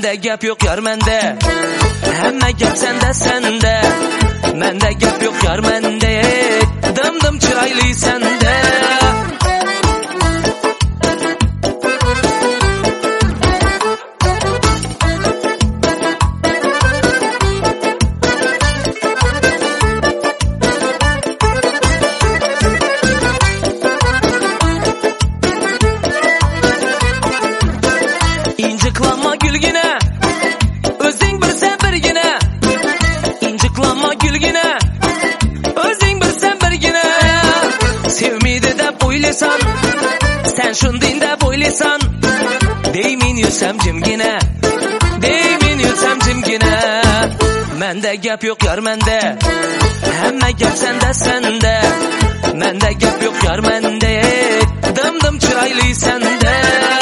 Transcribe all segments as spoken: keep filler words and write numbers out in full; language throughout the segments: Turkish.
Mende gap yok yar mende, hemme gap sende sende. Mende gap yok yar mende, dım dım çıraylı sende. İnciklanma gülgine, özün bilsen birgine. İnciklanma gülgine, özün bilsen birgine. Sevmeydi dep oylaysan, sen şundin dep oylaysan. Deymin yülsem cimgine, deymin yülsem cimgine. Mende gap yok yar mende, hemme gap sende sende. Mende gap yok yar mende, dım dım çıraylı sende.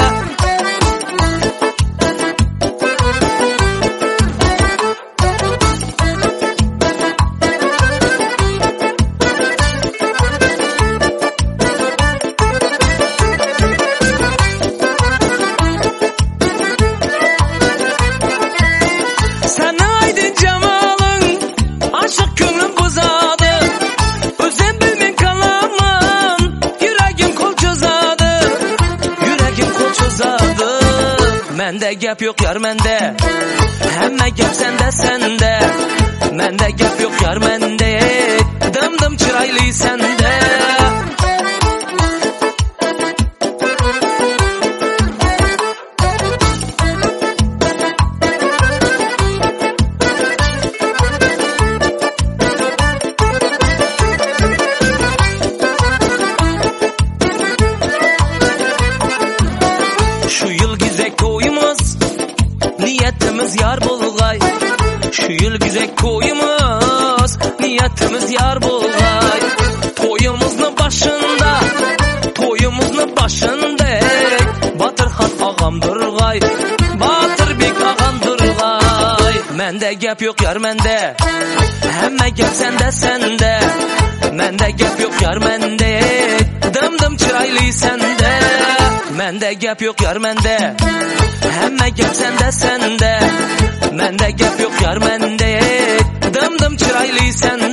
Mende gap yok yar mende, hemme gap sende sende. Mende gap yok yar mende, dım dım çıraylı sende. Şu yıl güzel toyumuz, niyetimiz yar bulgay. Şu yıl güzel toyumuz, niyetimiz yar bulgay. Toyumuzun başında, toyumuzun başında Batır hat ağam durgay, Batır bek ağam durgay. Mende gap yok yar mende, hemme gap sende sende. Mende gap yok yar mende, dım dım çıraylı sende. Mende gap yok yar mende, hemme gap sende sende. Mende gap yok yar mende, dım dım çıraylı sende.